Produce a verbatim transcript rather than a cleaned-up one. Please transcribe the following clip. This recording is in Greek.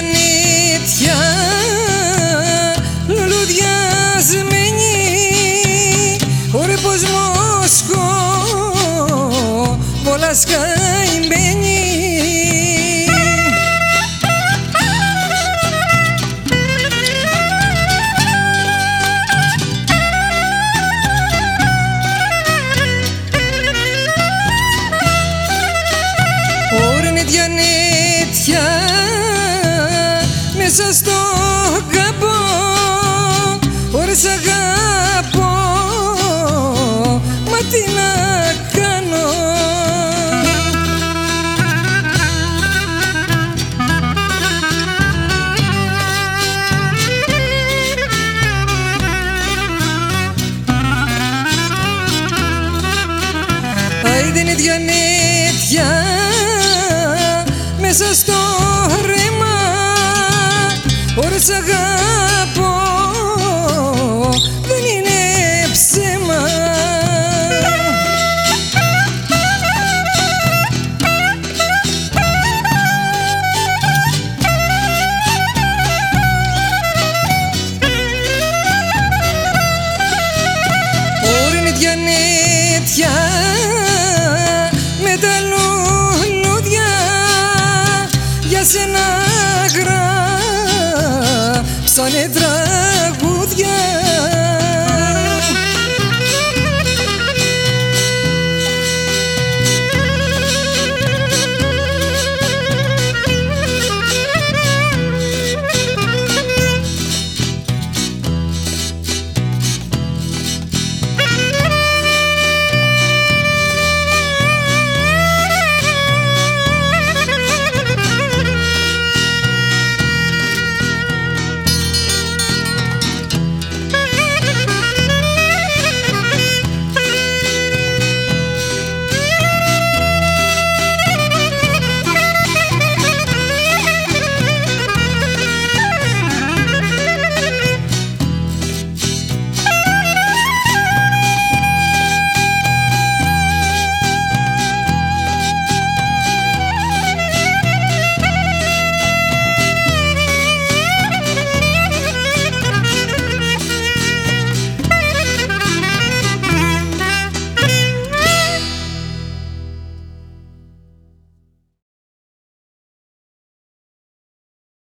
διανύτια λουλουδιασμένη, ωρε πως Μόσκο πολλάς καημένη. Διανύτια μέσα στο κάμπο, ωρε σ' αγαπώ, μα τι να κάνω. Άιντε είναι διανύτια μέσα στο ρέμα, ωρε σ' αγαπώ, δεν είναι ψέμα. Ωρε είναι διανύτια με τα λουλούδια, για σένα γράψανε